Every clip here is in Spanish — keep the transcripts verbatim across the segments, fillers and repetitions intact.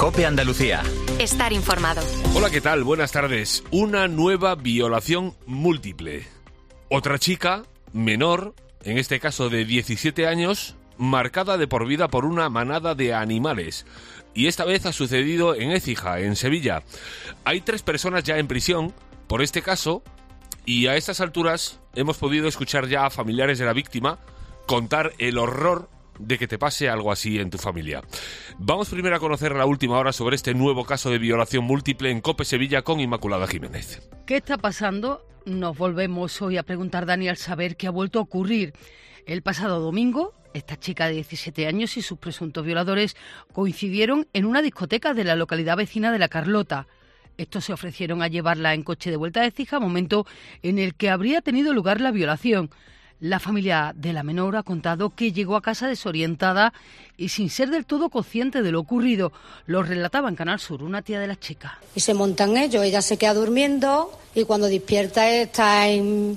COPE Andalucía. Estar informado. Hola, ¿qué tal? Buenas tardes. Una nueva violación múltiple. Otra chica, menor, en este caso de diecisiete años, marcada de por vida por una manada de animales. Y esta vez ha sucedido en Écija, en Sevilla. Hay tres personas ya en prisión por este caso y a estas alturas hemos podido escuchar ya a familiares de la víctima contar el horror de que te pase algo así en tu familia. Vamos primero a conocer la última hora sobre este nuevo caso de violación múltiple en COPE Sevilla con Inmaculada Jiménez. ¿Qué está pasando? Nos volvemos hoy a preguntar, Dani, al saber qué ha vuelto a ocurrir. El pasado domingo, esta chica de diecisiete años y sus presuntos violadores coincidieron en una discoteca de la localidad vecina de La Carlota. Estos se ofrecieron a llevarla en coche de vuelta a Écija, momento en el que habría tenido lugar la violación. La familia de la menor ha contado que llegó a casa desorientada y sin ser del todo consciente de lo ocurrido. Lo relataba en Canal Sur una tía de la chica. Y se montan ellos, ella se queda durmiendo y cuando despierta está en,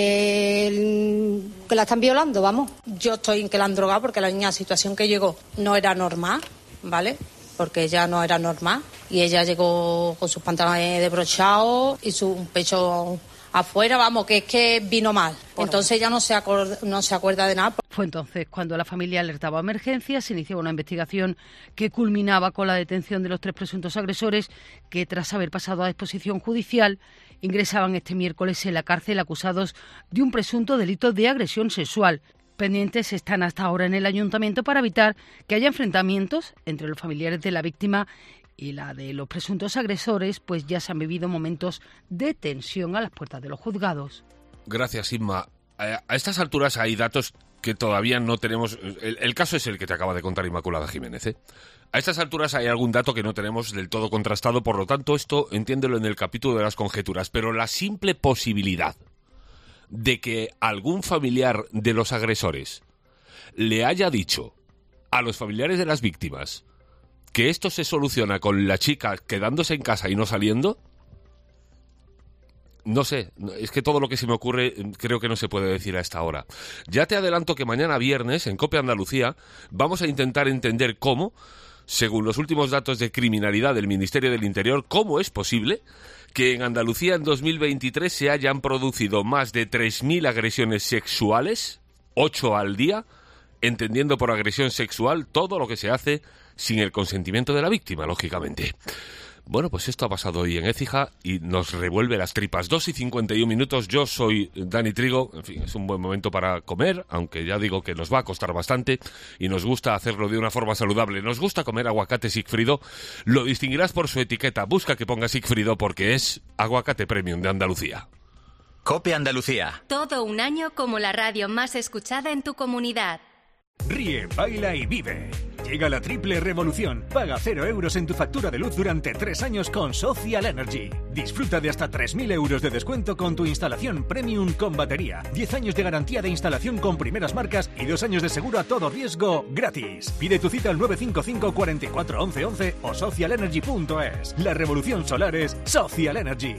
eh, que la están violando, vamos. Yo estoy en que la han drogado porque la niña, situación que llegó no era normal, ¿vale? Porque ella no era normal y ella llegó con sus pantalones desbrochados y su pecho afuera, vamos, que es que vino mal. Entonces ella no se, acord- no se acuerda de nada. Fue entonces cuando la familia alertaba a emergencias, se inició una investigación que culminaba con la detención de los tres presuntos agresores que, tras haber pasado a disposición judicial, ingresaban este miércoles en la cárcel acusados de un presunto delito de agresión sexual. Pendientes están hasta ahora en el ayuntamiento para evitar que haya enfrentamientos entre los familiares de la víctima y la de los presuntos agresores, pues ya se han vivido momentos de tensión a las puertas de los juzgados. Gracias, Inma. A estas alturas hay datos que todavía no tenemos. El, el caso es el que te acaba de contar Inmaculada Jiménez, ¿eh? A estas alturas hay algún dato que no tenemos del todo contrastado, por lo tanto esto entiéndelo en el capítulo de las conjeturas, pero la simple posibilidad de que algún familiar de los agresores le haya dicho a los familiares de las víctimas que esto se soluciona con la chica quedándose en casa y no saliendo, no sé, es que todo lo que se me ocurre creo que no se puede decir a esta hora. Ya te adelanto que mañana viernes en COPE Andalucía vamos a intentar entender cómo, según los últimos datos de criminalidad del Ministerio del Interior, cómo es posible que en Andalucía en dos mil veintitrés se hayan producido más de tres mil agresiones sexuales, ocho al día, entendiendo por agresión sexual todo lo que se hace sin el consentimiento de la víctima, lógicamente. Bueno, pues esto ha pasado hoy en Écija y nos revuelve las tripas. dos y cincuenta y un minutos, yo soy Dani Trigo. En fin, es un buen momento para comer, aunque ya digo que nos va a costar bastante y nos gusta hacerlo de una forma saludable. Nos gusta comer aguacate Sigfrido. Lo distinguirás por su etiqueta. Busca que ponga Sigfrido porque es aguacate premium de Andalucía. COPE Andalucía. Todo un año como la radio más escuchada en tu comunidad. Ríe, baila y vive. Llega la triple revolución. Paga cero euros en tu factura de luz durante tres años con Social Energy. Disfruta de hasta tres mil euros de descuento con tu instalación premium con batería. diez años de garantía de instalación con primeras marcas y dos años de seguro a todo riesgo gratis. Pide tu cita al nueve cinco cinco, cuatro cuatro, once once o social energy punto es. La revolución solar es Social Energy.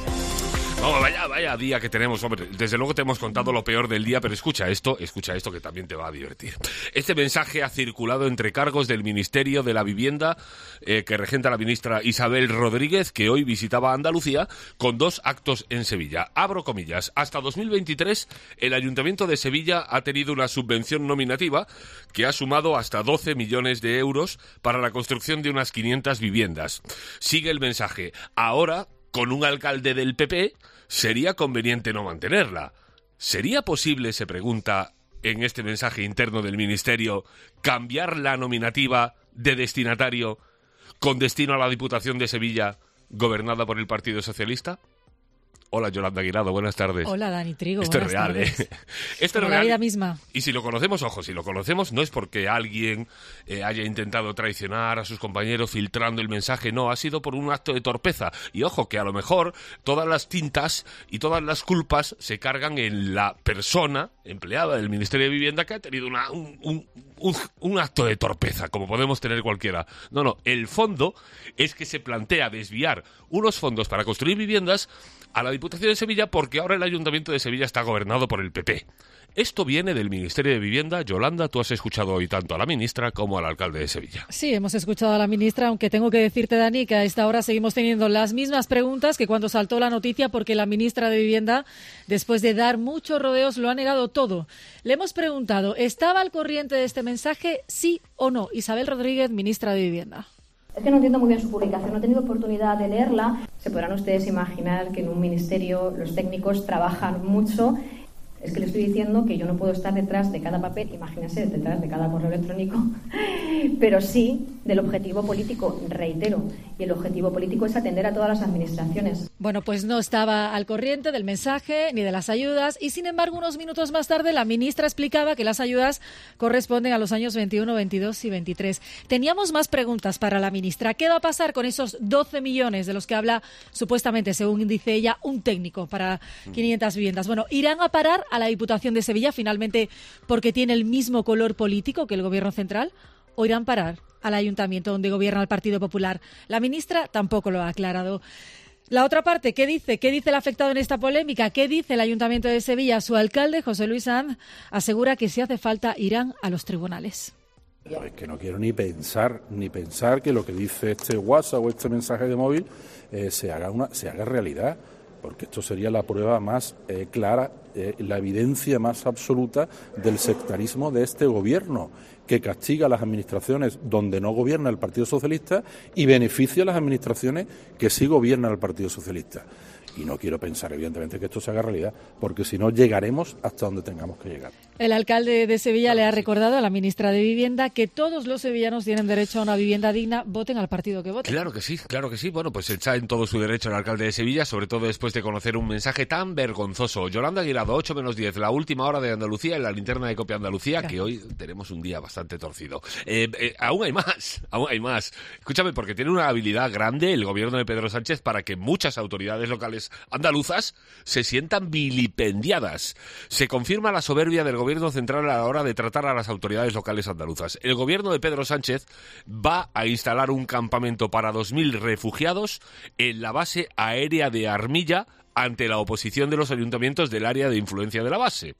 Oh, vaya, vaya día que tenemos, hombre. Desde luego te hemos contado lo peor del día, pero escucha esto, escucha esto que también te va a divertir. Este mensaje ha circulado entre cargos del Ministerio de la Vivienda eh, que regenta la ministra Isabel Rodríguez, que hoy visitaba Andalucía con dos actos en Sevilla. Abro comillas. Hasta dos mil veintitrés, el Ayuntamiento de Sevilla ha tenido una subvención nominativa que ha sumado hasta doce millones de euros para la construcción de unas quinientas viviendas. Sigue el mensaje. Ahora, con un alcalde del P P, sería conveniente no mantenerla. ¿Sería posible, se pregunta en este mensaje interno del Ministerio, cambiar la nominativa de destinatario con destino a la Diputación de Sevilla, gobernada por el Partido Socialista? Hola, Yolanda Guirado, buenas tardes. Hola, Dani Trigo, Esto buenas es real, tardes. ¿eh? Esto Como es la real. vida misma. Y si lo conocemos, ojo, si lo conocemos, no es porque alguien eh, haya intentado traicionar a sus compañeros filtrando el mensaje, no, ha sido por un acto de torpeza. Y ojo, que a lo mejor todas las tintas y todas las culpas se cargan en la persona empleada del Ministerio de Vivienda que ha tenido una, un, un, un, un acto de torpeza, como podemos tener cualquiera. No, no, el fondo es que se plantea desviar unos fondos para construir viviendas a la Diputación de Sevilla porque ahora el Ayuntamiento de Sevilla está gobernado por el P P. Esto viene del Ministerio de Vivienda. Yolanda, tú has escuchado hoy tanto a la ministra como al alcalde de Sevilla. Sí, hemos escuchado a la ministra, aunque tengo que decirte, Dani, que a esta hora seguimos teniendo las mismas preguntas que cuando saltó la noticia, porque la ministra de Vivienda, después de dar muchos rodeos, lo ha negado todo. Le hemos preguntado, ¿estaba al corriente de este mensaje, sí o no? Isabel Rodríguez, ministra de Vivienda. Es que no entiendo muy bien su publicación, no he tenido oportunidad de leerla. Se podrán ustedes imaginar que en un ministerio los técnicos trabajan mucho. Es que le estoy diciendo que yo no puedo estar detrás de cada papel, imagínense, detrás de cada correo electrónico, pero sí del objetivo político, reitero, y el objetivo político es atender a todas las administraciones. Bueno, pues no estaba al corriente del mensaje ni de las ayudas y, sin embargo, unos minutos más tarde la ministra explicaba que las ayudas corresponden a los años veintiuno, veintidós y veintitrés. Teníamos más preguntas para la ministra. ¿Qué va a pasar con esos doce millones de los que habla supuestamente, según dice ella, un técnico para quinientas viviendas? Bueno, irán a parar a la Diputación de Sevilla, finalmente, porque tiene el mismo color político que el Gobierno central, o irán a parar al Ayuntamiento donde gobierna el Partido Popular. La ministra tampoco lo ha aclarado. La otra parte, ¿qué dice? ¿Qué dice el afectado en esta polémica? ¿Qué dice el Ayuntamiento de Sevilla? Su alcalde, José Luis Sanz, asegura que si hace falta irán a los tribunales. Es que no quiero ni pensar, ni pensar que lo que dice este WhatsApp o este mensaje de móvil eh, se haga una, se haga realidad. Porque esto sería la prueba más eh, clara, eh, la evidencia más absoluta del sectarismo de este gobierno, que castiga a las administraciones donde no gobierna el Partido Socialista y beneficia a las administraciones que sí gobiernan el Partido Socialista. Y no quiero pensar, evidentemente, que esto se haga realidad, porque si no, llegaremos hasta donde tengamos que llegar. El alcalde de Sevilla le ha recordado a la ministra de Vivienda que todos los sevillanos tienen derecho a una vivienda digna, voten al partido que voten. Claro que sí, claro que sí. Bueno, pues está en todo su derecho el alcalde de Sevilla, sobre todo después de conocer un mensaje tan vergonzoso. Yolanda Guirado, ocho menos diez, la última hora de Andalucía en la linterna de Copia Andalucía, claro. Que hoy tenemos un día bastante torcido. Eh, eh, aún hay más, aún hay más. Escúchame, porque tiene una habilidad grande el gobierno de Pedro Sánchez para que muchas autoridades locales andaluzas se sientan vilipendiadas. Se confirma la soberbia del gobierno central a la hora de tratar a las autoridades locales andaluzas. El gobierno de Pedro Sánchez va a instalar un campamento para dos mil refugiados en la base aérea de Armilla ante la oposición de los ayuntamientos del área de influencia de la base.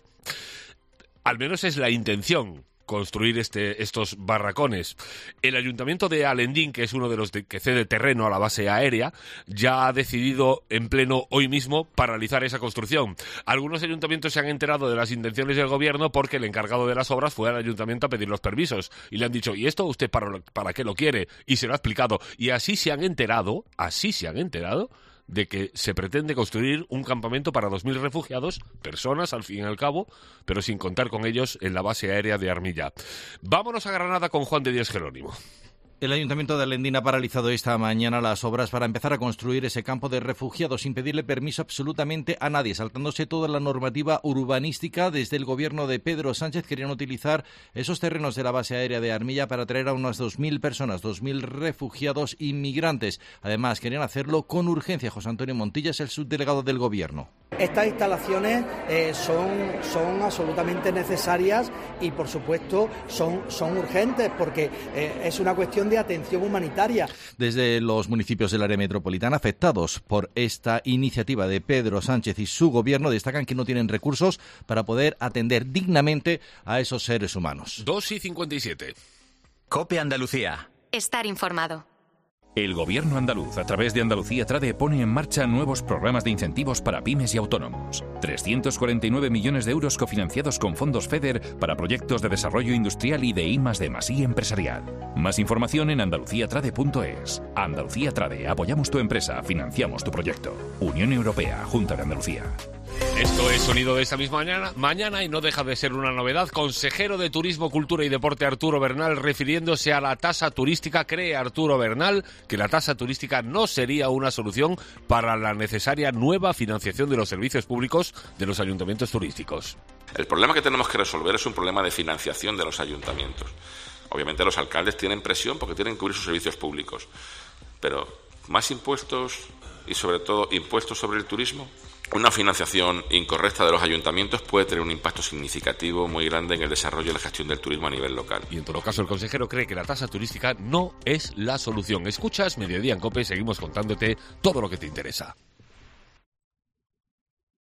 Al menos es la intención, construir este, estos barracones. El ayuntamiento de Alendín, que es uno de los de, que cede terreno a la base aérea, ya ha decidido en pleno hoy mismo paralizar esa construcción. Algunos ayuntamientos se han enterado de las intenciones del gobierno porque el encargado de las obras fue al ayuntamiento a pedir los permisos y le han dicho, ¿y esto usted para, para qué lo quiere? Y se lo ha explicado. Y así se han enterado, así se han enterado de que se pretende construir un campamento para dos mil refugiados, personas al fin y al cabo, pero sin contar con ellos en la base aérea de Armilla. Vámonos a Granada con Juan de Dios Jerónimo. El Ayuntamiento de Alendín ha paralizado esta mañana las obras para empezar a construir ese campo de refugiados sin pedirle permiso absolutamente a nadie, saltándose toda la normativa urbanística. Desde el gobierno de Pedro Sánchez querían utilizar esos terrenos de la base aérea de Armilla para traer a unas dos mil personas, dos mil refugiados inmigrantes. Además, querían hacerlo con urgencia. José Antonio Montilla es el subdelegado del gobierno. Estas instalaciones eh, son, son absolutamente necesarias y, por supuesto, son, son urgentes porque eh, es una cuestión de atención humanitaria. Desde los municipios del área metropolitana afectados por esta iniciativa de Pedro Sánchez y su gobierno destacan que no tienen recursos para poder atender dignamente a esos seres humanos. dos y cincuenta y siete. Copia Andalucía. Estar informado. El Gobierno andaluz, a través de Andalucía Trade, pone en marcha nuevos programas de incentivos para pymes y autónomos. trescientos cuarenta y nueve millones de euros cofinanciados con fondos FEDER para proyectos de desarrollo industrial y de I más D más I empresarial. Más información en andalucía trade punto es. Andalucía Trade, apoyamos tu empresa, financiamos tu proyecto. Unión Europea, Junta de Andalucía. Esto es Sonido de esta misma mañana, mañana y no deja de ser una novedad. Consejero de Turismo, Cultura y Deporte Arturo Bernal, refiriéndose a la tasa turística, cree Arturo Bernal que la tasa turística no sería una solución para la necesaria nueva financiación de los servicios públicos de los ayuntamientos turísticos. El problema que tenemos que resolver es un problema de financiación de los ayuntamientos. Obviamente los alcaldes tienen presión porque tienen que cubrir sus servicios públicos, pero más impuestos y sobre todo impuestos sobre el turismo. Una financiación incorrecta de los ayuntamientos puede tener un impacto significativo muy grande en el desarrollo y la gestión del turismo a nivel local. Y en todo caso el consejero cree que la tasa turística no es la solución. Escuchas Mediodía en COPE, seguimos contándote todo lo que te interesa.